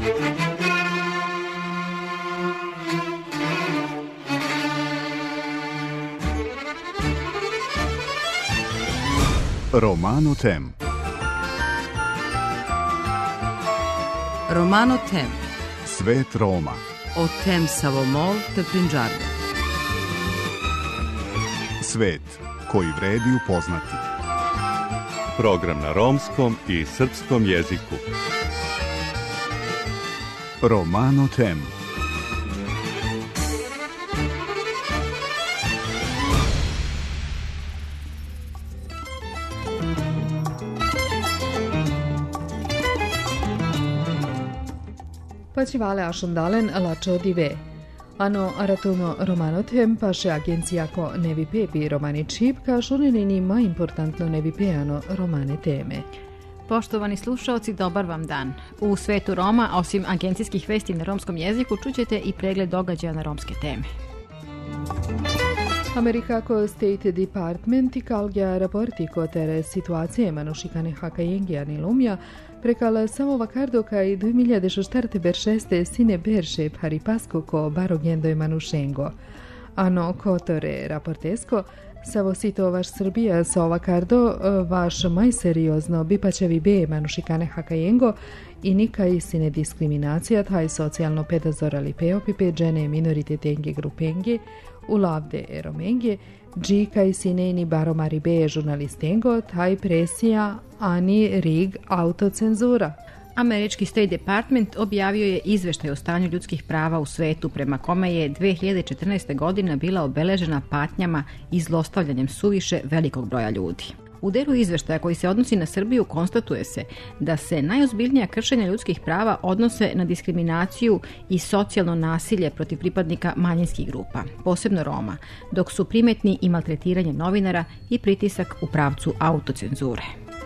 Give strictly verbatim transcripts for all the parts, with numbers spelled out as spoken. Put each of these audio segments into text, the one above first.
Romano Tem. Romano Tem. Svet Roma. O Tem Savomol te Prinđarde. Svet koji vredi upoznati. Program na romskom i srpskom jeziku. Romano Tem. Pacivale ashundalen lačo dive. Ano aratuno Romano Tem paše agencijako nevi pepi romani čip ka šunenini ma importantno nevi pejano romane teme. Poštovani slušaoci, dobar vam dan. U svetu Roma, osim agencijskih vesti na romskom jeziku, čućete i pregled događaja na romske teme. Amerikako State Department i kalgja raporti kotere situacije manušikane hakajengiani lumja prekala samo vakardo kaj dve hiljade šestarte beršeste sine berše paripasko ko barogendo je manušengo. Ano kotore raportesko, savo sito vaš Srbija sa ovakardo vaš maj seriozno bipačevi be manušikane hakajengo i nikaj sine diskriminacija taj socijalno pedazorali peopipe džene minoritete grupenge u lavde eromenge, dži kaj sineni baromari be žurnalistengo taj presija ani rig autocenzura. Američki State Department objavio je izveštaj o stanju ljudskih prava u svetu prema kome je dve hiljade četrnaeste. godina bila obeležena patnjama i zlostavljanjem suviše velikog broja ljudi. U delu izveštaja koji se odnosi na Srbiju konstatuje se da se najozbiljnija kršenja ljudskih prava odnose na diskriminaciju i socijalno nasilje protiv pripadnika manjinskih grupa, posebno Roma, dok su primetni i maltretiranje novinara i pritisak u pravcu autocenzure.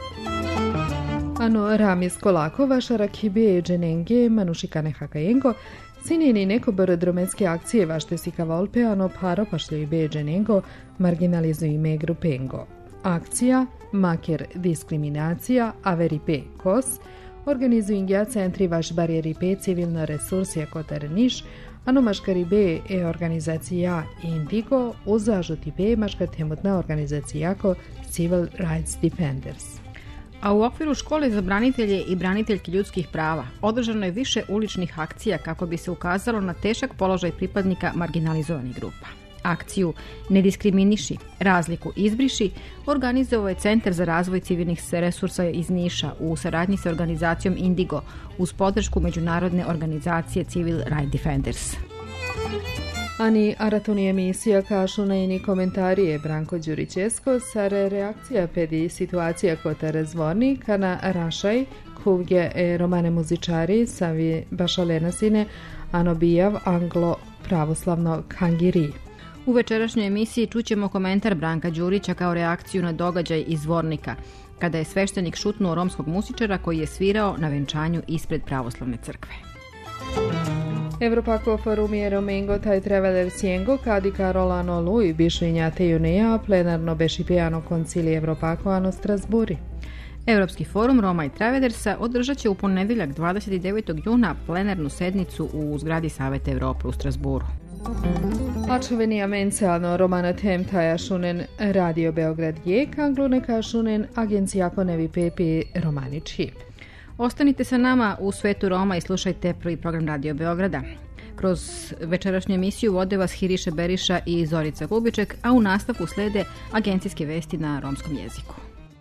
Ano Ramis Kolakova šarakibe dženenge manušikane hakajengo sinini neko brodrometske akcije vašte sika volpe ano paro pašlju be dženengo marginalizuju ime grupengo. Akcija Maker diskriminacija Averipe Kos organizuju centri vaš barijeripe civilno resursija kotar Niš, ano maškaribe e organizacija Indigo uzažutipe maška temutna organizacijako Civil Rights Defenders. A u okviru škole za branitelje i braniteljke ljudskih prava održano je više uličnih akcija kako bi se ukazalo na težak položaj pripadnika marginalizovanih grupa. Akciju Ne diskriminiši, razliku izbriši organizovao je Centar za razvoj civilnih resursa iz Niša u saradnji sa organizacijom Indigo uz podršku međunarodne organizacije Civil Rights Defenders. Ani aratoni emisija kašu na ini komentarije Branko Đurićesko sare reakcija pedi situacija kota razvorni kana rašaj kuvge e romane muzičari savi bašalena sine anobijav anglo pravoslavno kangiri. U večerašnjoj emisiji čućemo komentar Branka Đurića kao reakciju na događaj iz Zvornika, kada je sveštenik šutnuo romskog muzičara koji je svirao na venčanju ispred pravoslavne crkve. Evropako forum je Romengo taj treveler sjengo kadi Karolano Lui bišvinja tejuneja plenarno bešipijano koncili Evropako ano Strasburi. Evropski forum Roma i Travedersa održat će u ponedjeljak dvadeset devetog juna plenarnu sednicu u zgradi Saveta Evrope u Strasburu. Ačoveni amencijalno Romana Tem taja šunen Radio Beograd je kanglune ka šunen agencijako nevi pepi Romani čip. Ostanite sa nama u svetu Roma i slušajte prvi program Radio Beograda. Kroz večerašnju emisiju vode vas Hiriše Beriša i Zorica Gubiček, a u nastavku slede agencijske vesti na romskom jeziku.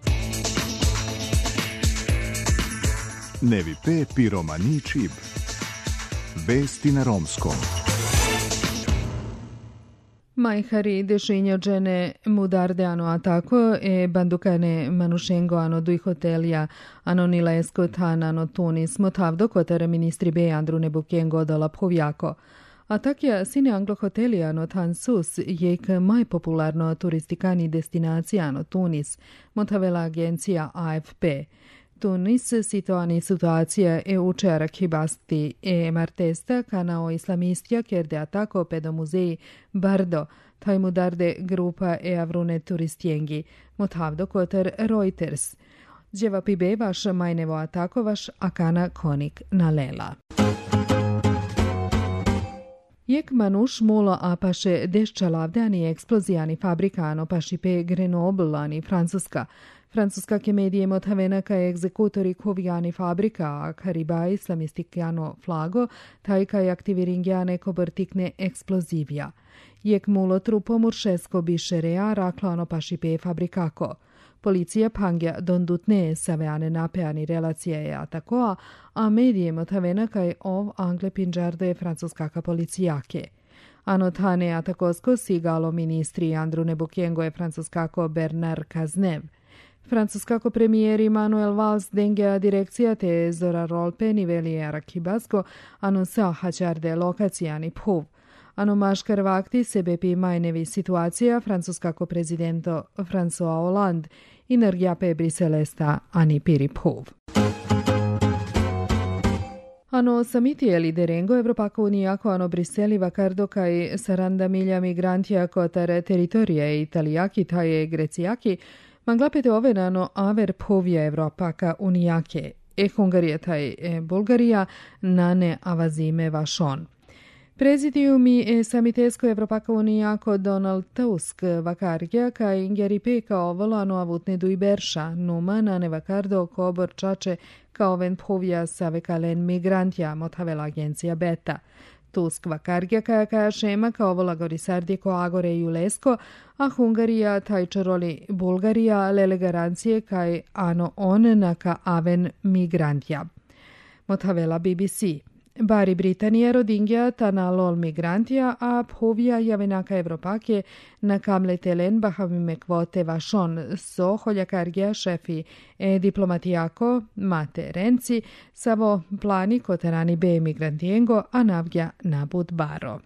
Nevi pepi Romani čip. Vesti na romskom. Majhari dešinjo džene mudarde ano atako e bandukane manušengo ano duj hotelja ano nilesko tan ano Tunis motavdo kotare ministri be Andru Nebukengo dola phovjako. Atakja sine anglo hotelja ano tan sus jek maj popularno turistikani destinacija ano Tunis motavela agencija A F P. Tunis situani situacija e učera kibasti e martesta kanao islamistja kerde atako pedo muzeji Bardo, taj mudarde grupa e avrune turistjengi, motavdo kotar Reuters. Djeva pibe vaš majnevo atako vaš akana konik nalela. Jek manuš molo apaše deščalavdani eksplozijani fabrikano pašipe Grenoble-ani Francuska. Francuska ke medije motavena ka egzekutori kovijani fabrika, a kariba islamistikjano flago, taj kaj aktiviringjane kobertikne eksplozivja. Jek mulo trupo muršesko bišerea raklano pašipe fabrikako. Policija pangja dondutne saveane napeani relacije je atakoa, a medije motavena kaj ov angle pinđarde francuskaka policijake. Ano tane atakosko sigalo ministri Andru Nebukjengo je francuskako Bernard Cazeneuve. Francuskako premijeri Manuel Valls dengea direkcija te Zora Rolpe niveli Arakibasko, ano sa hačarde lokacijani puv. Ano maškar vakti sebe pi majnevi situacija francuskako prezidento François Hollande energija pe Briselesta ani piri puv. Ano samitije liderengo Evropaka unijako ano Briseli vakardo kaj saranda milja migrantija kotare teritorije italijaki taje grecijaki manglapete ovenano aver povija Evropaka unijake e Hungarije taj e Bulgarija nane avazime vašon. Prezidiumi e samitesko Evropaka unijako Donald Tusk vakarja ka ingeri peka ovolano avutne duiberša numa nane vakardo kobor čače kao ven povija savekalen migrantja motavela agencija Beta. Tusk vakarja kaja kaja šema kao volagori sardjeko agore i ulesko, a Hungarija tajčaroli Bulgarija lele garancije kaj ano on naka aven migrantja. Motavela B B C. Bari Britanija rodingja tana lol migrantija, a povija javenaka Evropake na kamletelen bahavime kvote vašon so holjakargija šefi e diplomatijako Mate Renci savo plani koterani be migrantijengo, a navgja nabud baro.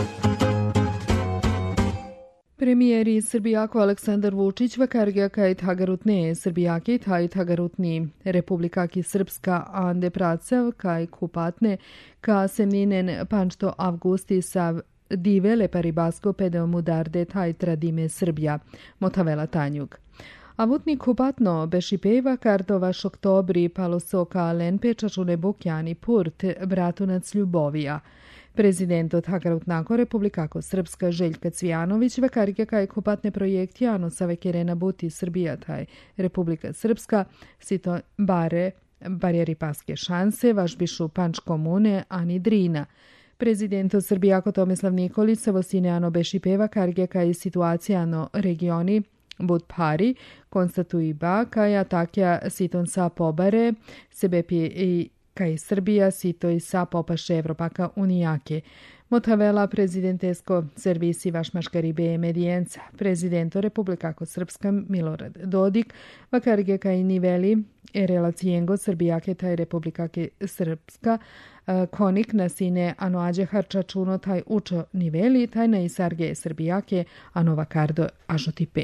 Premijeri Srbijako Aleksandar Vučić vakargja kaj tagarutne Srbijaki taj tagarutni Republikaki Srpska ande pracav kaj kupatne ka semninen pančto avgusti sav divele paribasko pedeo mudarde taj tradime Srbija, motavela Tanjug. Avutni kupatno bešipeva kartovaš oktobri palosoka lenpe čačune bukjani purt bratunac Ljubovija. Prezident od Hagarutnako Republikako Srpska Željka Cvijanović vakarike kaj kupatne projekti ano save kerena buti Srbija taj Republika Srpska sito bare barjeri paske šanse vaš bišu panč komune ani drina. Prezident od Srbijako Tomislav Nikolić savo sine ano bešipe vakarike kaj situacija ano regioni bud pari konstatuji ba kaj atakja siton sa pobare sebe pi i kaj Srbija sito i sa popaše Evropaka unijake. Motavela prezidentesko servisi vašmaškaribe medijenca. Prezidento Republikako Srpska Milorad Dodik vakarge kaj niveli e relacijengo Srbijake taj Republikake Srpska konik na sine ano ađe harčačuno taj učo niveli taj na isarge Srbijake ano vakardo ažotipe.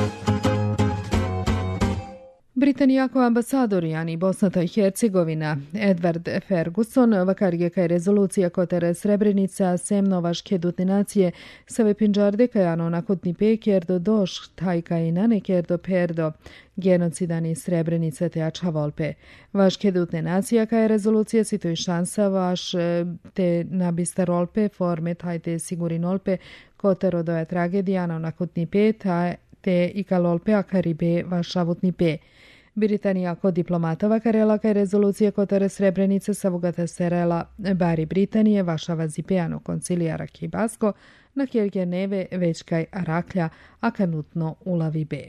Britanijako ambasador Jani Bosna i Hercegovina Edward Ferguson vakarge kaj rezolucija kotere Srebrenica semnovaš kedutne nacije save pinđarde kaj ano nakotni peker do doš taj kaj naneker do perdo genocidani Srebrenica te ačavolpe. Vaš kedutne nacija kaj rezolucija sito i šansa vaš te nabistarolpe forme taj te sigurinolpe kotero doja tragedija ano nakotni pe te i kalolpe a karibe vaš avutni pe. Britanijako diplomatova karela kaj rezolucija kotare Srebrenice savugata serela bari Britanije vašava zipejano koncilijara Kibasko na kjerge neve već kaj araklja a kanutno ulavi be.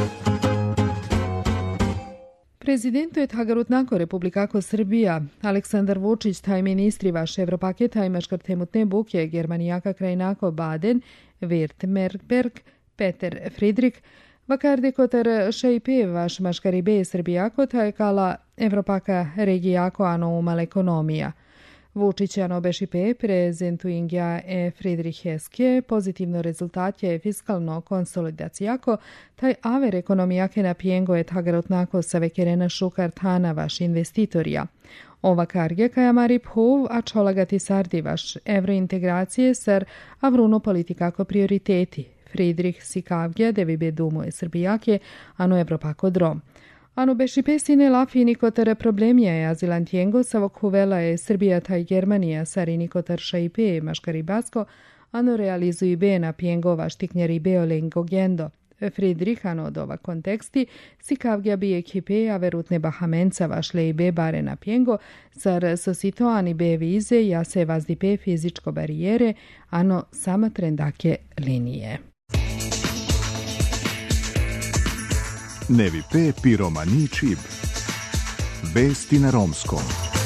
Prezidento je Hagarutnako Republikako Srbija Aleksandar Vučić taj ministri vaš Evropake taj maškartemutne buke Germanijaka krajnako Baden Wirtmerberg Peter Friedrich vakarde kotar šeipe vaš maškaribe Srbijako taj kala Evropaka regijako ano umal ekonomija. Vučić ano bešipe prezentuingja e Friedrich Heske pozitivno rezultatje fiskalno konsolidacijako taj aver ekonomijake na pijengo je tagarotnako save kerena šukar tana vaš investitorija. Ova karge kaja mari phuv a čolagati sardi vaš evrointegracije sar avruno politikako prioriteti. Friedrich Sikavgja devibe dumo je Srbijake, ano Evropako drom. Ano beši pesine lafi kotere problemija je azilantiengo, savok huvela je Srbija taj Germanija sari kotar šaipe maškari basko, ano realizuju bena piengova štiknjari beolengo gendo. Friedrich ano od ova konteksti si kavgja bi ekipe a verutne bahamenca vašle i be bare na piengo, sar sositoani be vize ja se vazdipe fizičko barijere, ano sama trendake linije. Nevi pe piromani čib. Vesti na romskom.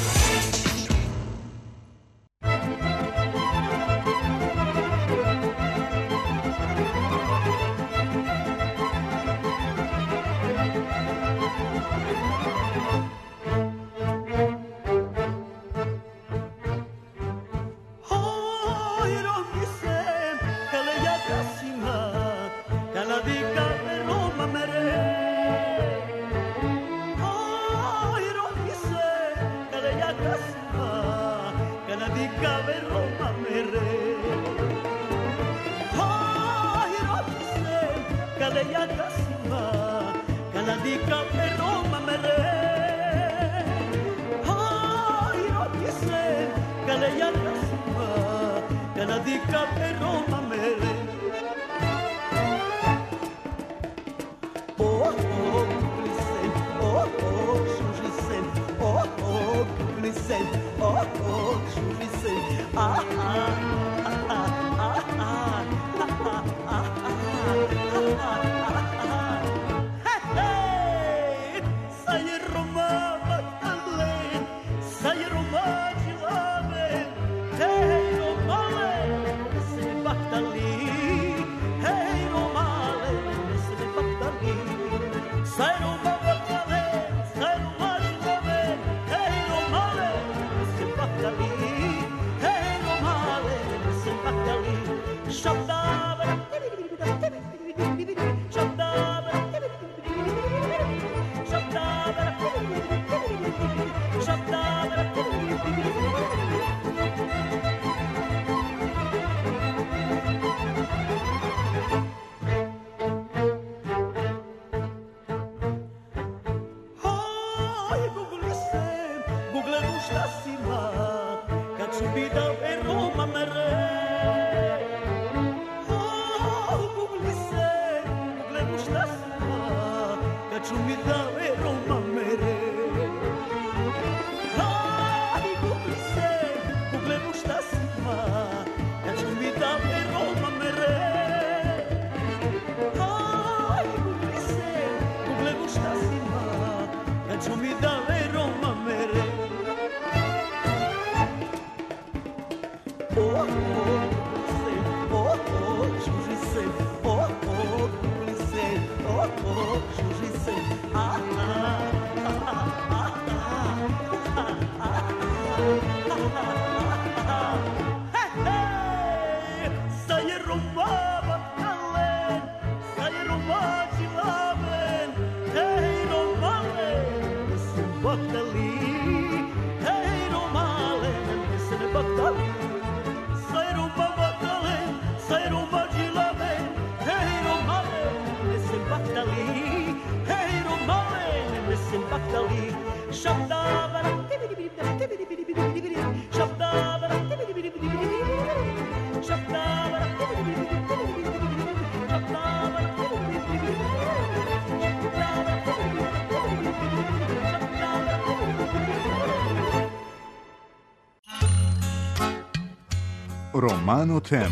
Romano Tem.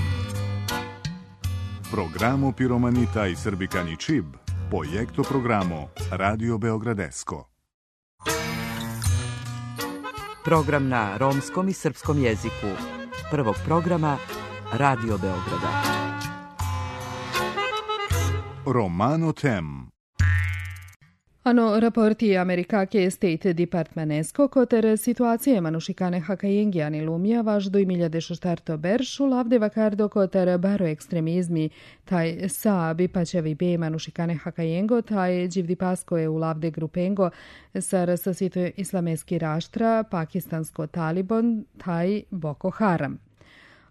Programo Piromanita i Srbikani Čib, projekto programo Radio Beogradesko. Program na romskom i srpskom jeziku. Prvog programa Radio Beograda. Romano Tem. Ano raporti Amerikake State Departmentesko koter situacije manušikane hakajengiani lumija važ do imiljade šeštarto beršu lavde vakardo koter baro ekstremizmi taj sa bipačevi be manušikane hakajengo taj dživdi pasko je u lavde grupengo sar sasito islameski raštra pakistansko talibon taj Boko Haram.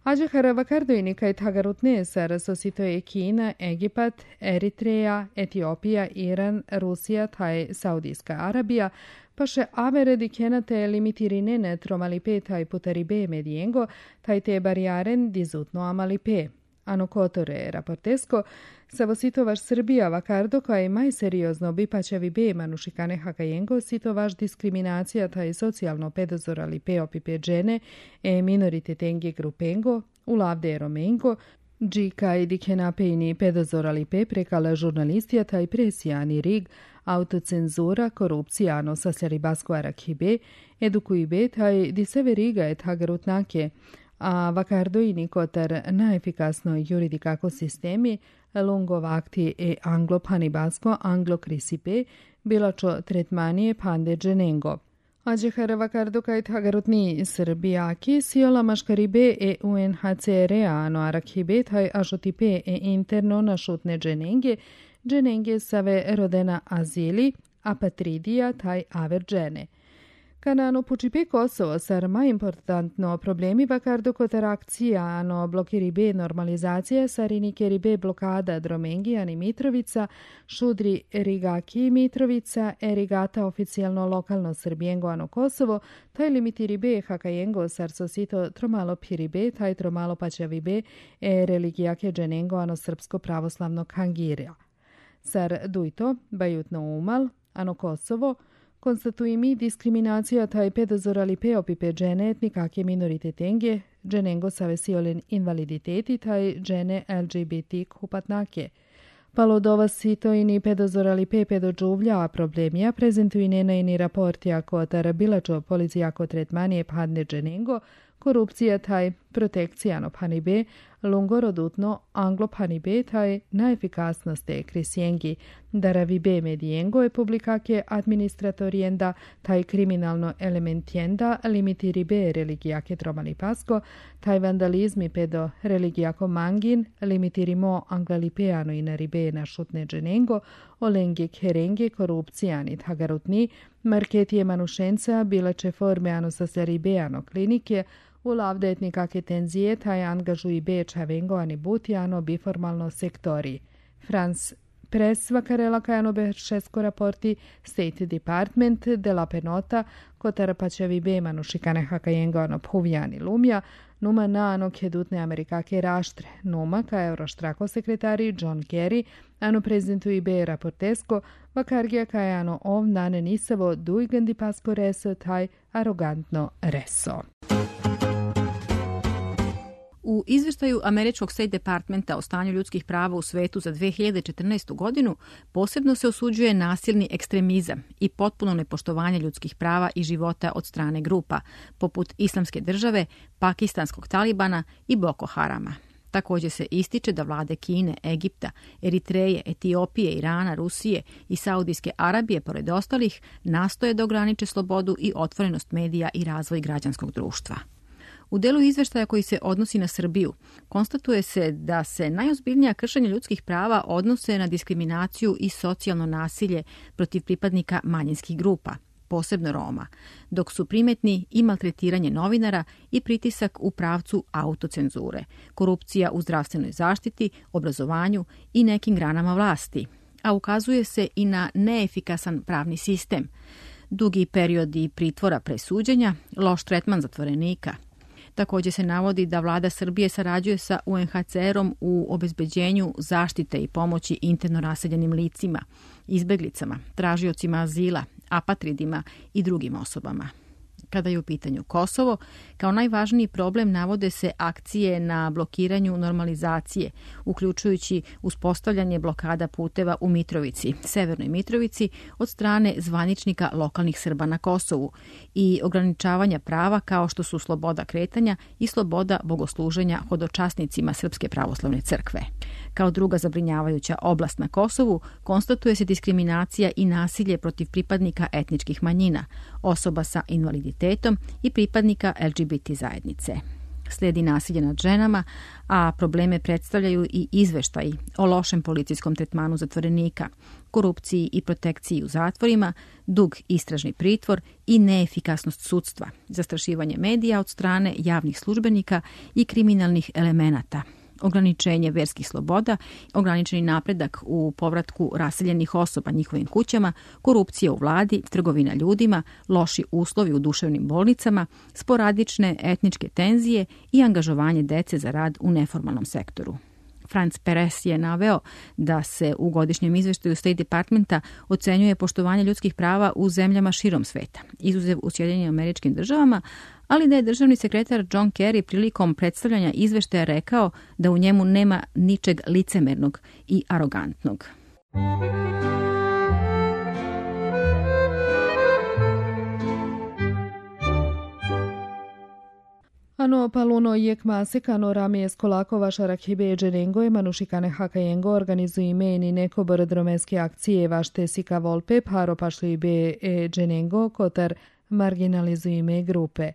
Ađehara Vakardojni kaj Tagarutne sar sositoje Kina, Egipat, Eritreja, Etiopija, Iran, Rusija, taj Saudijska Arabija, paše avere di kenate limitirine tromalipe taj putaribe mediengo, taj te barijaren dizutno amalipe. Ano kotore raportesko, savositovaš Srbija vakardo kaj maj seriozno bipaćavi be manušikane hakajengo, sitovaš diskriminacija taj socijalno pedozorali pe opipe džene e minoriteten grupengo, ulavde romengo, dži kaj dikenapejni pedozorali pe prekala žurnalistija taj presijani rig, autocenzura, korupcija, ano sasljari baskvara kibe, edukuj be taj di seve riga et hagarutnake, a vakardojni kotar naefikasno juridikako sistemi, lungo vakti e anglo panibasko anglo krisipe, bilačo tretmanije pande dženengo. Ađehara vakardo kaj tagarutni Srbijaki, siola maškaribe e U N H C R A ano arakibe taj ažotipe e interno našutne dženenge, dženenge save rodena azili, apatridija taj aver džene. Kanano pučipe Kosovo sar ma importantno problemi vakardo kotar akcija ano blokiribe normalizacija sarinikeribe blokada Dromengi ani Mitrovica, šudri rigaki Mitrovica, erigata oficijalno lokalno Srbijengo ano Kosovo, taj limitiribe hakajengo sar sosito tromalo piribe, taj tromalo paćavibe e religijake dženengo ano srpsko pravoslavno kangirja. Sar dujto, bajutno umal, ano Kosovo, konstatuji mi diskriminacija taj pedozorali pe opipe džene etnikake minoritetenge, dženengo savesiolen invaliditeti taj džene L G B T kupatnake. Palodova sito ini pedozorali pe pedodžuvlja a problemija prezentuji nena ini raportija kotar bilačo policijako tretmanije padne dženengo, korupcija taj protekcijano panibe, lungorodutno anglo panibe taj naefikasnost e krisjengi, daravibe medijengo e publikake administratorienda taj kriminalno elementienda limitiribe religijake tromalipasko, taj vandalizmi pedo religijako mangin, limitirimo anglalipeano i naribe na šutne dženengo, olenge kerenge korupcijani tagarutni, marketije manušenca bilače forme ano saslaribeano klinike, u lavde etnikake tenzije taj angažuji be čavengo ani butijano biformalno sektori. France Press vakarela kajano beršesko raporti State Department de la Penota kotar paćavi be manušikane hakajengo ano puvjani lumja, numa na ano kedutne amerikake raštre, numa ka euroštrako sekretari John Kerry, ano prezentuji be raportesko, vakargija ka ano ov nane nisavo dujgandi pasko reso taj arogantno reso. U izveštaju Američkog State Departmenta o stanju ljudskih prava u svetu za dve hiljade četrnaestu. godinu posebno se osuđuje nasilni ekstremizam i potpuno nepoštovanje ljudskih prava i života od strane grupa, poput Islamske države, pakistanskog Talibana i Boko Harama. Također se ističe da vlade Kine, Egipta, Eritreje, Etiopije, Irana, Rusije i Saudijske Arabije, pored ostalih, nastoje da ograniče slobodu i otvorenost medija i razvoj građanskog društva. U delu izveštaja koji se odnosi na Srbiju, konstatuje se da se najozbiljnija kršenja ljudskih prava odnose na diskriminaciju i socijalno nasilje protiv pripadnika manjinskih grupa, posebno Roma, dok su primetni i maltretiranje novinara i pritisak u pravcu autocenzure, korupcija u zdravstvenoj zaštiti, obrazovanju i nekim granama vlasti, a ukazuje se i na neefikasan pravni sistem, dugi periodi pritvora pre suđenja, loš tretman zatvorenika. Također se navodi da vlada Srbije sarađuje sa U N H C R-om u obezbeđenju zaštite i pomoći interno raseljenim licima, izbeglicama, tražiocima azila, apatridima i drugim osobama. Kada je u pitanju Kosovo, kao najvažniji problem navode se akcije na blokiranju normalizacije, uključujući uspostavljanje blokada puteva u Mitrovici, Severnoj Mitrovici, od strane zvaničnika lokalnih Srba na Kosovu i ograničavanja prava kao što su sloboda kretanja i sloboda bogosluženja hodočasnicima Srpske pravoslavne crkve. Kao druga zabrinjavajuća oblast na Kosovu konstatuje se diskriminacija i nasilje protiv pripadnika etničkih manjina, osoba sa invaliditetom i pripadnika L G B T zajednice. Slijedi nasilje nad ženama, a probleme predstavljaju i izveštaji o lošem policijskom tretmanu zatvorenika, korupciji i protekciji u zatvorima, dug istražni pritvor i neefikasnost sudstva, zastrašivanje medija od strane javnih službenika i kriminalnih elemenata, ograničenje verskih sloboda, ograničeni napredak u povratku raseljenih osoba njihovim kućama, korupcija u vladi, trgovina ljudima, loši uslovi u duševnim bolnicama, sporadične etničke tenzije i angažovanje dece za rad u neformalnom sektoru. Franz Perez je naveo da se u godišnjem izveštaju State Departmenta ocenjuje poštovanje ljudskih prava u zemljama širom sveta, izuzev u Sjedinjenim Američkim Državama, ali da je državni sekretar John Kerry prilikom predstavljanja izveštaja rekao da u njemu nema ničeg licemernog i arogantnog. Ano paluno jek masek ano ramije skolakova šarakhibe dženengo e manušikane hakajengo organizují meni neko brdromeske akcije vašte sika volpe paro pašli be e dženengo kotar marginalizují me grupe.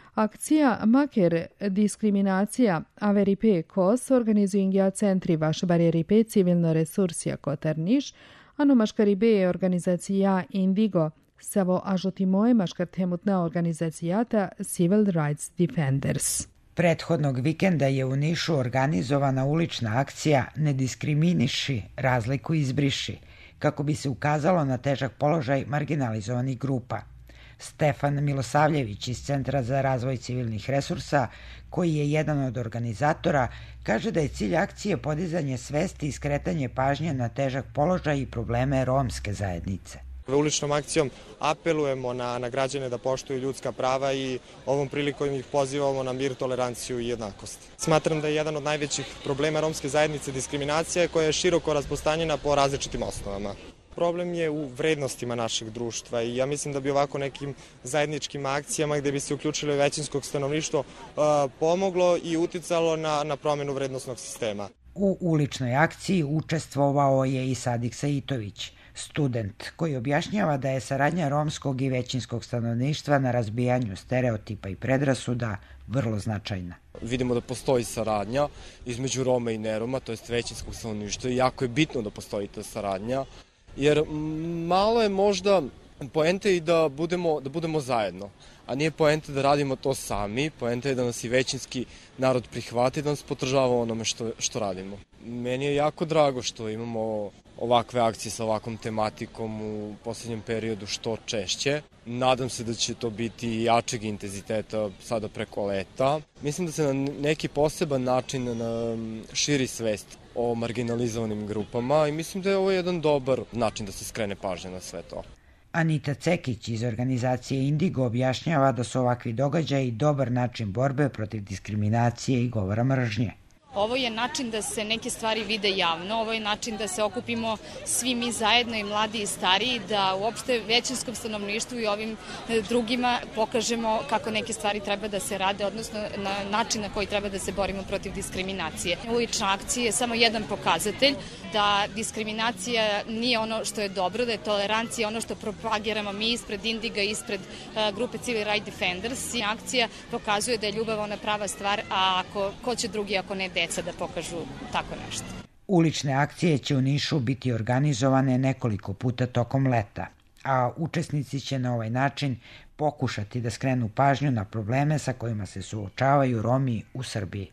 Akcija Maker diskriminacija Averipe Kos organizují centri vaš barjeripe civilno resursija kotar Niš, ano maškaribe je organizacija Indigo, Savo ažotimoje maškartemutna organizacijata Civil Rights Defenders. Prethodnog vikenda je u Nišu organizovana ulična akcija Ne diskriminiši, razliku izbriši, kako bi se ukazalo na težak položaj marginalizovanih grupa. Stefan Milosavljević iz Centra za razvoj civilnih resursa, koji je jedan od organizatora, kaže da je cilj akcije podizanje svesti i skretanje pažnje na težak položaj i probleme romske zajednice. Uličnom akcijom apelujemo na, na građane da poštuju ljudska prava i ovom prilikom ih pozivamo na mir, toleranciju i jednakost. Smatram da je jedan od najvećih problema romske zajednice diskriminacija koja je široko rasprostranjena po različitim osnovama. Problem je u vrednostima našeg društva i ja mislim da bi ovako nekim zajedničkim akcijama gde bi se uključili većinskog stanovništva pomoglo i uticalo na, na promenu vrednosnog sistema. U uličnoj akciji učestvovao je i Sadik Saitović, student koji objašnjava da je saradnja romskog i većinskog stanovništva na razbijanju stereotipa i predrasuda vrlo značajna. Vidimo da postoji saradnja između Roma i neroma, to jest većinskog stanovništva i jako je bitno da postoji ta saradnja, jer malo je možda poenta i da budemo, da budemo zajedno, a nije poenta da radimo to sami, poenta je da nas i većinski narod prihvati, da nas podržava onome što, što radimo. Meni je jako drago što imamo ovakve akcije sa ovakvom tematikom u poslednjem periodu što češće. Nadam se da će to biti jačeg intenziteta sada preko leta. Mislim da se na neki poseban način širi svest o marginalizovanim grupama i mislim da je ovo jedan dobar način da se skrene pažnja na sve to. Anita Cekić iz organizacije Indigo objašnjava da su ovakvi događaji dobar način borbe protiv diskriminacije i govora mržnje. Ovo je način da se neke stvari vide javno, ovo je način da se okupimo svi mi zajedno i mladi i stariji, da uopšte većinskom stanovništvu i ovim drugima pokažemo kako neke stvari treba da se rade, odnosno na način na koji treba da se borimo protiv diskriminacije. Ulična akcija je samo jedan pokazatelj da diskriminacija nije ono što je dobro, da je tolerancija ono što propagiramo mi ispred Indiga, ispred uh, grupe Civil Rights Defenders. I akcija pokazuje da je ljubav ona prava stvar, a ako, ko će drugi ako ne deca da pokažu tako nešto. Ulične akcije će u Nišu biti organizovane nekoliko puta tokom leta, a učesnici će na ovaj način pokušati da skrenu pažnju na probleme sa kojima se suočavaju Romi u Srbiji.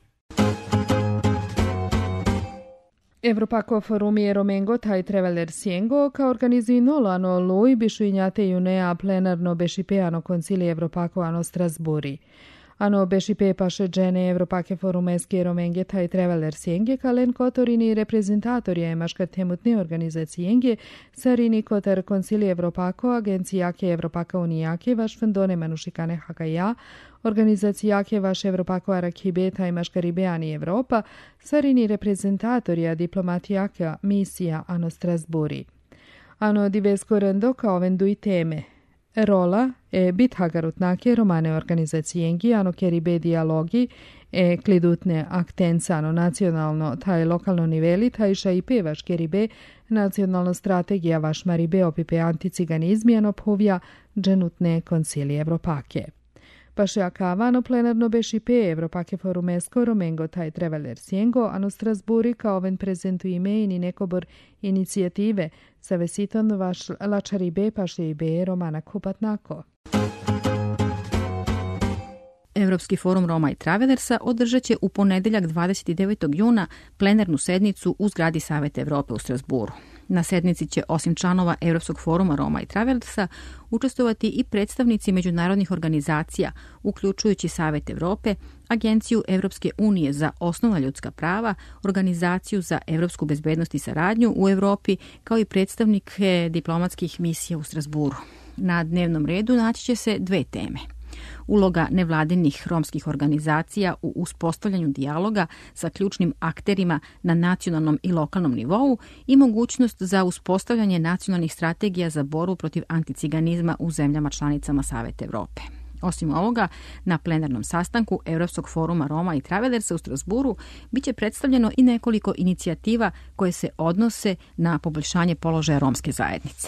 Evropako forum je Romengo taj Traveler Siengo ka organizuji nolano lui bišuinjate junea plenarno bešipeano koncili Evropako ano Strasburi. Ano bešipe paše džene Evropake forumeske Romenge taj Traveler Sienge kalen kotorini reprezentatorije emaška temutne organizacijenge sarini kotar koncili Evropako agencijake Evropaka unijake vaš fendone manušikane hakaja organizacijake vaš Evropako arakibe taj maškaribeani Evropa sarini reprezentatorija diplomatijaka misija ano Strasburi. Ano divesko rendo kao vendui teme. Rola e bithagarutnake romane organizacijengi ano keribe dialogi e klidutne aktenca ano nacionalno taj lokalno niveli taj ša i pevaš keribe nacionalno strategija vaš maribe opipe anticiganizmi ano povija dženutne koncili Evropake. Paše akavano plenarno beši pe Evropake forumesko romengo taj treveler siengo, ano Strasburi kao ven prezentu ime i nekobor inicijative sa vesiton vaš lačari be paše i be romana kupatnako. Evropski forum Roma i Travelersa održat će u ponedeljak dvadeset devetog juna plenarnu sednicu u zgradi Saveta Evrope u Strasburu. Na sednici će osim članova Evropskog foruma Roma i Travelersa učestvovati i predstavnici međunarodnih organizacija, uključujući Savet Evrope, Agenciju Evropske unije za osnovna ljudska prava, Organizaciju za evropsku bezbednost i saradnju u Evropi, kao i predstavnike diplomatskih misija u Strasburu. Na dnevnom redu naći će se dve teme. Uloga nevladinih romskih organizacija u uspostavljanju dijaloga sa ključnim akterima na nacionalnom i lokalnom nivou i mogućnost za uspostavljanje nacionalnih strategija za borbu protiv anticiganizma u zemljama članicama Saveta Evrope. Osim ovoga, na plenarnom sastanku Evropskog foruma Roma i Travelersa u Strasburu biće predstavljeno i nekoliko inicijativa koje se odnose na poboljšanje položaja romske zajednice.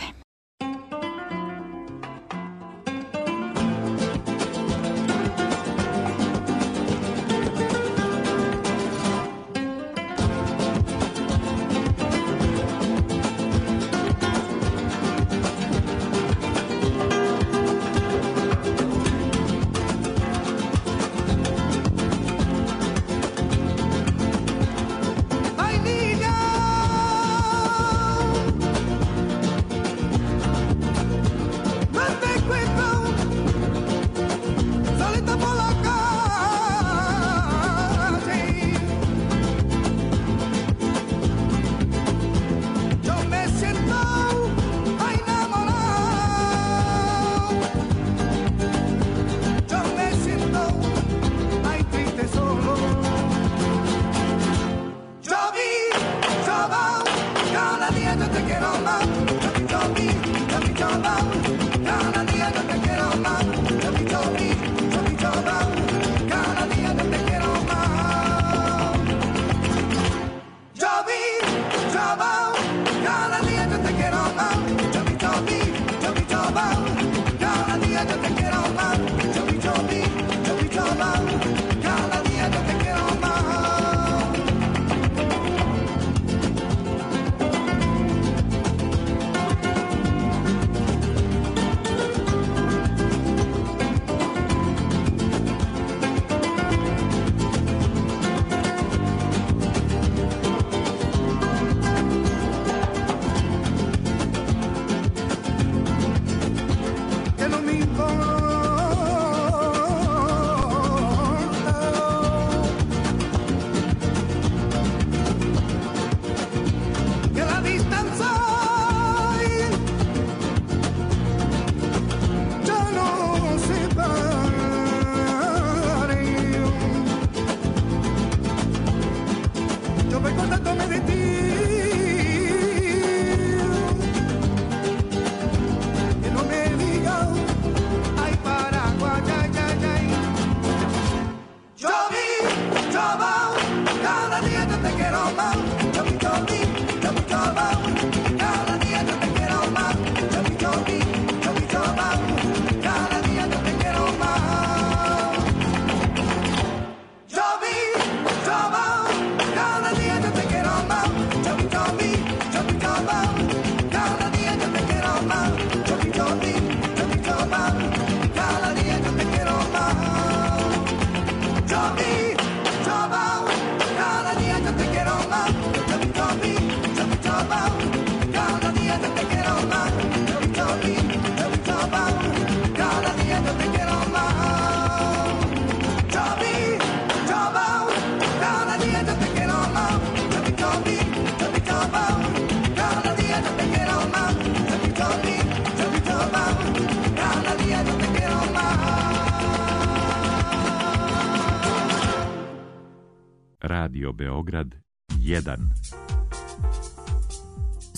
Radio Beograd jedan.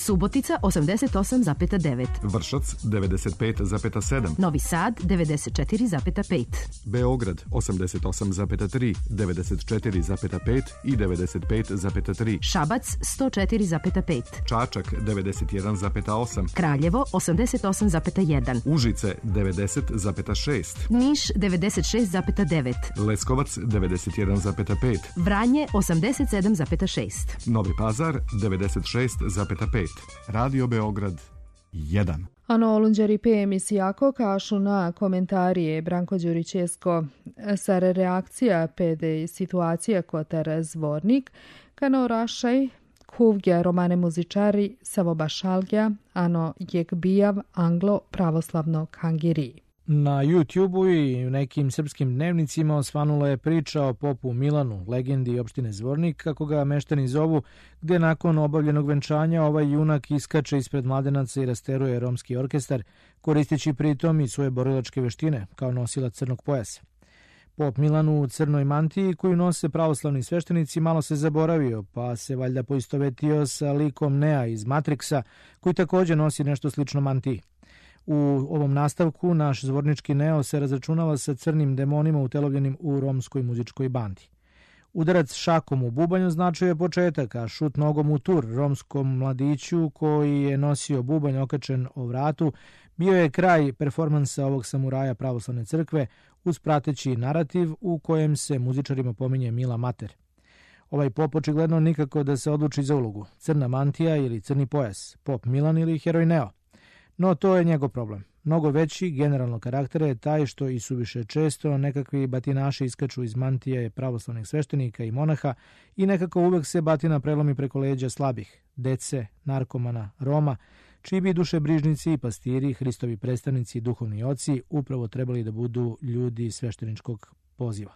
Subotica osamdeset osam zarez devet, Vršac devedeset pet zarez sedam, Novi Sad devedeset četiri zarez pet, Beograd osamdeset osam zarez tri, devedeset četiri zarez pet i devedeset pet zarez tri, Šabac sto četiri zarez pet, Čačak devedeset jedan zarez osam, Kraljevo osamdeset osam zarez jedan, Užice devedeset zarez šest, Niš devedeset šest zarez devet, Leskovac devedeset jedan zarez pet, Vranje osamdeset sedam zarez šest, Novi Pazar devedeset šest zarez pet, Radio Beograd jedan. Ano Olunđeri P emisijako kašu na komentarije Branko Đurićesko sar reakcija pede situacija kotar zvornik kano rašaj kuvgja romane muzičari savobašalgja ano jek bijav anglo pravoslavno kangiri. Na YouTubeu i u nekim srpskim dnevnicima osvanula je priča o popu Milanu, legendi opštine Zvornik, kako ga meštani zovu, gde nakon obavljenog venčanja ovaj junak iskače ispred mladenaca i rasteruje romski orkestar, koristeći pritom i svoje borilačke veštine, kao nosilac crnog pojasa. Pop Milanu u crnoj mantiji koju nose pravoslavni sveštenici malo se zaboravio, pa se valjda poistovetio sa likom Nea iz Matrixa, koji također nosi nešto slično mantiji. U ovom nastavku naš zvornički Neo se razračunava sa crnim demonima utelovljenim u romskoj muzičkoj bandi. Udarac šakom u bubanj označio je početak, a šut nogom u tur romskom mladiću koji je nosio bubanj okačen o vratu bio je kraj performansa ovog samuraja pravoslavne crkve uz prateći narativ u kojem se muzičarima pominje Mila Mater. Ovaj pop očigledno nikako da se odluči za ulogu, crna mantija ili crni pojas, pop Milan ili heroj Neo. No to je njegov problem. Mnogo veći generalno karakter je taj što i suviše često nekakvi batinaši iskaču iz mantije pravoslavnih sveštenika i monaha i nekako uvek se batina prelomi preko leđa slabih, dece, narkomana, Roma, čiji bi dušebrižnici i pastiri, Hristovi predstavnici i duhovni oci upravo trebali da budu ljudi svešteničkog poziva.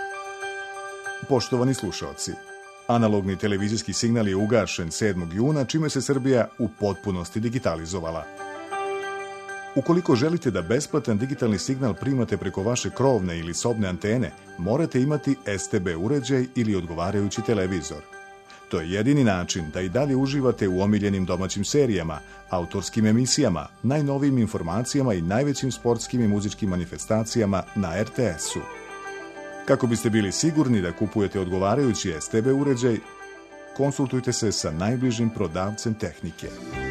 Poštovani slušaoci, analogni televizijski signal je ugašen sedmog juna, čime se Srbija u potpunosti digitalizovala. Ukoliko želite da besplatan digitalni signal primate preko vaše krovne ili sobne antene, morate imati S T B uređaj ili odgovarajući televizor. To je jedini način da i dalje uživate u omiljenim domaćim serijama, autorskim emisijama, najnovijim informacijama i najvećim sportskim i muzičkim manifestacijama na R T S-u. Kako biste bili sigurni da kupujete odgovarajući S T B uređaj, konsultujte se sa najbližim prodavcem tehnike.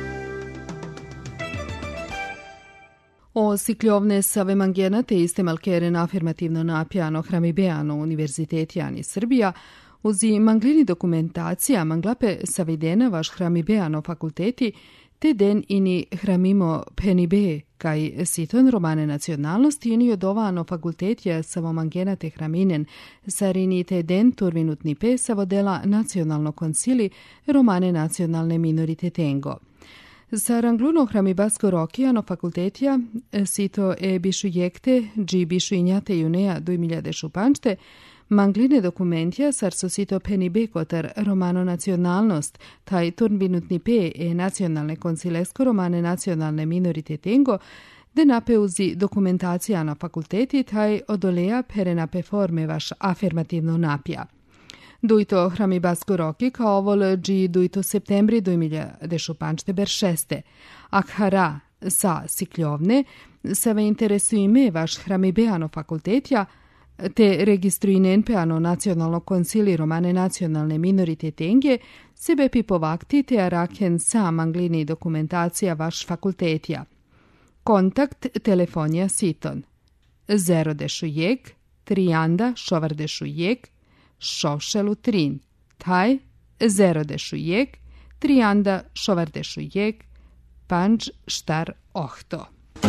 O sikljovne save mangenate iste malkeren afirmativno napjano hramibejano univerzitetiani Srbija, uzi manglini dokumentacija manglape savidena vaš hramibejano fakulteti, te den ini hramimo penibe, kaj siton romane nacionalnosti ini odovano fakultetija savomangenate hraminen, sarini te den turvinutni pe savodela nacionalno koncili romane nacionalne minoritetengo. Sa rangluno hramibasko rokijano fakultetija, sito e bišu jekte, dži bišu injate junea du miljade šupančte, mangline dokumentija sar so sito penibe kotar romano nacionalnost, taj turnvinutni pe e nacionalne koncilesko romane nacionalne minoritetengo, de napeuzi dokumentacija na fakulteti, taj odoleja pere nape forme vaš afirmativno napija. Dujto hramibasko roki kao ovol dži dujto septembri du miljade šupančte ber šeste. Akhara sa sikljovne, sa ve interesu ime vaš hramibejano fakultetja, te registruinen peano nacionalno koncili romane nacionalne minoritetenge, sebe pipovakti te araken sa manglini dokumentacija vaš fakultetja. Kontakt telefonija siton zero dešu jeg, trijanda šovar dešu jeg, šošelu trin, taj zero dešu jeg, trijanda šovar dešu jeg, panč štar ohto.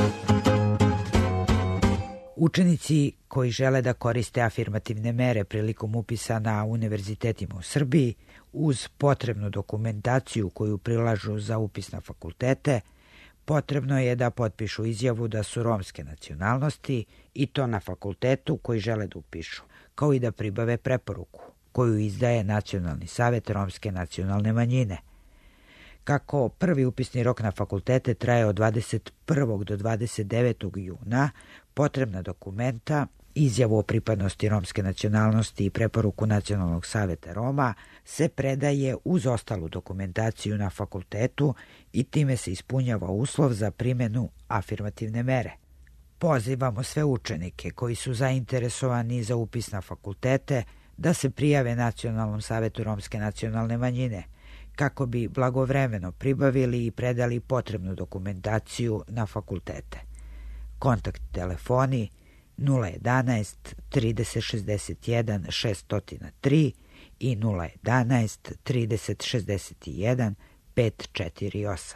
Učenici koji žele da koriste afirmativne mere prilikom upisa na univerzitetima u Srbiji, uz potrebnu dokumentaciju koju prilažu za upis na fakultete, potrebno je da potpišu izjavu da su romske nacionalnosti i to na fakultetu koji žele da upišu, kao i da pribave preporuku koju izdaje Nacionalni savet romske nacionalne manjine. Kako prvi upisni rok na fakultete traje od dvadeset prvog do dvadeset devetog juna, potrebna dokumenta Izjavu o pripadnosti romske nacionalnosti i preporuku Nacionalnog saveta Roma se predaje uz ostalu dokumentaciju na fakultetu i time se ispunjava uslov za primjenu afirmativne mere. Pozivamo sve učenike koji su zainteresovani za upis na fakultete da se prijave Nacionalnom savetu romske nacionalne manjine, kako bi blagovremeno pribavili i predali potrebnu dokumentaciju na fakultete. Kontakt telefoni nula jedanaest trideset šezdeset jedan šessto tri i nula jedanaest trideset šezdeset jedan pet četiri osam.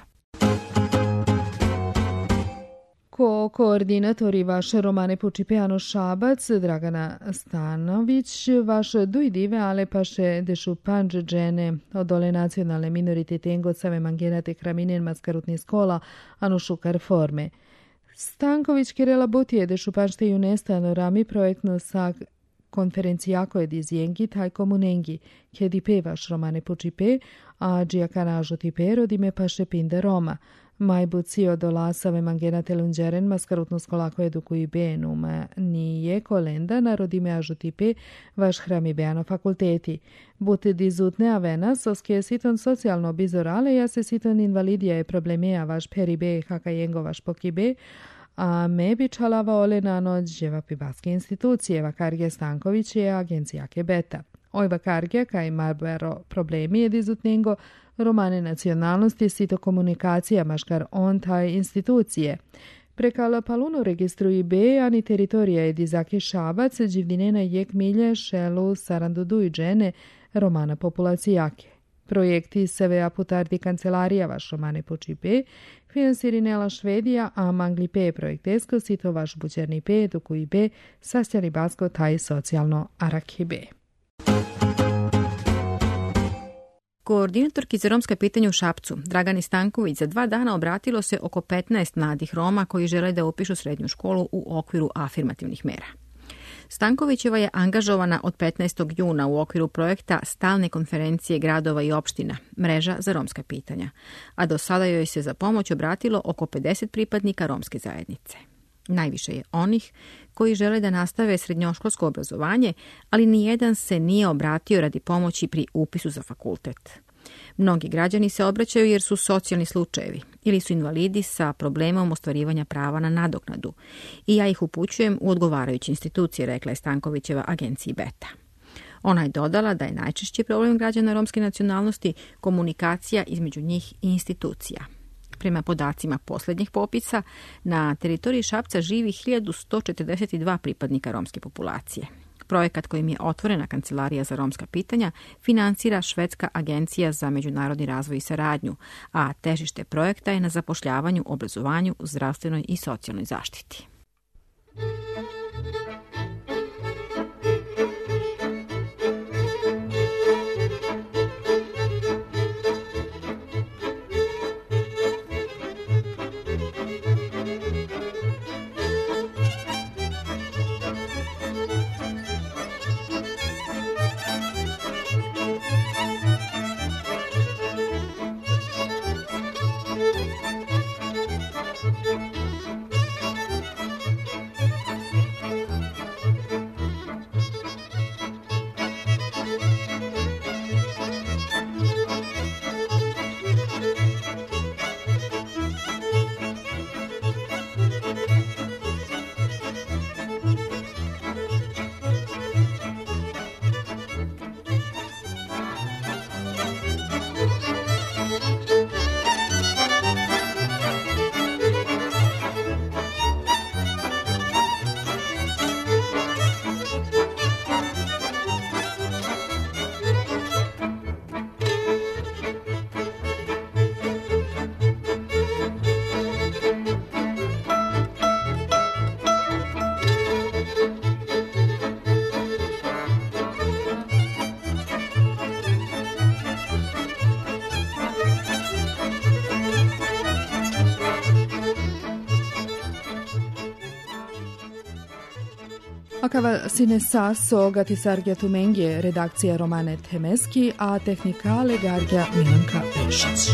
Ko koordinatori vaše Romane Pučipeano Šabac, Dragana Stanović, vaše dujdive ale paše dešu panđe džene od ole nacionalne minoritete engocave mangenate kraminen maskarutni skola anušukar forme. Stanković kerela butije dešu panšte junestano rami projektno sa konferencijako je dizjengi taj komunengi, kedi pevaš Romane Pučipe, a džijakanažu ti perodime paše pinde Roma. Majbucio dolasave mangenate lunđeren maskarutno skolako edukuji benuma nije kolenda narodime ažutipe vaš hrami beano fakulteti. Bute dizutne avenas oske siton socijalno bizorale ja se siton invalidija je problemeja vaš peribe hakajengo vaš pokibe, a me bi čalava ole na noć dževa pibaske institucije Vakarge Stanković je agencija Kebeta. Oj Vakarge kaj marbero problemi je dizutnengo Romane nacionalnosti sito komunikacija maškar on taj institucije. Prekala paluno registruji B, ani teritorija je dizaki Šabac, dživdinena jek milje šelu saranduduj džene Romana populacijake. Projekti seve aputardi kancelarija vaš Romane Pučipe, finansirinela Švedija, a mangli P projektesko sito vaš buđerni P, dokuji B, sastjali basko taj socijalno araki B. Koordinatorki za romska pitanja u Šapcu, Dragani Stanković, za dva dana obratilo se oko petnaest mladih Roma koji žele da upišu srednju školu u okviru afirmativnih mera. Stankovićeva je angažovana od petnaestog juna u okviru projekta Stalne konferencije gradova i opština, mreža za romska pitanja, a do sada joj se za pomoć obratilo oko pedeset pripadnika romske zajednice. Najviše je onih koji žele da nastave srednjoškolsko obrazovanje, ali nijedan se nije obratio radi pomoći pri upisu za fakultet. Mnogi građani se obraćaju jer su socijalni slučajevi ili su invalidi sa problemom ostvarivanja prava na nadoknadu i ja ih upućujem u odgovarajuće institucije, rekla je Stankovićeva agenciji Beta. Ona je dodala da je najčešći problem građana romske nacionalnosti komunikacija između njih i institucija. Prema podacima posljednjih popisa, na teritoriji Šapca živi hiljadu sto četrdeset dva pripadnika romske populacije. Projekat kojim je otvorena Kancelarija za romska pitanja financira Švedska agencija za međunarodni razvoj i saradnju, a težište projekta je na zapošljavanju, obrazovanju, zdravstvenoj i socijalnoj zaštiti. Akava sine saso gati sargja tumengje redakcija Romane Temeski, a tehnikale gargja Milanka Pešić.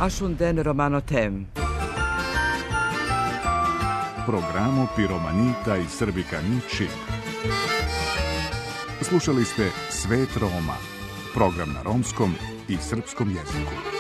Ashunden romano tem. Programo Piromanita i Srbika Ničim. Slušali ste Svet Roma, program na romskom i srpskom jeziku.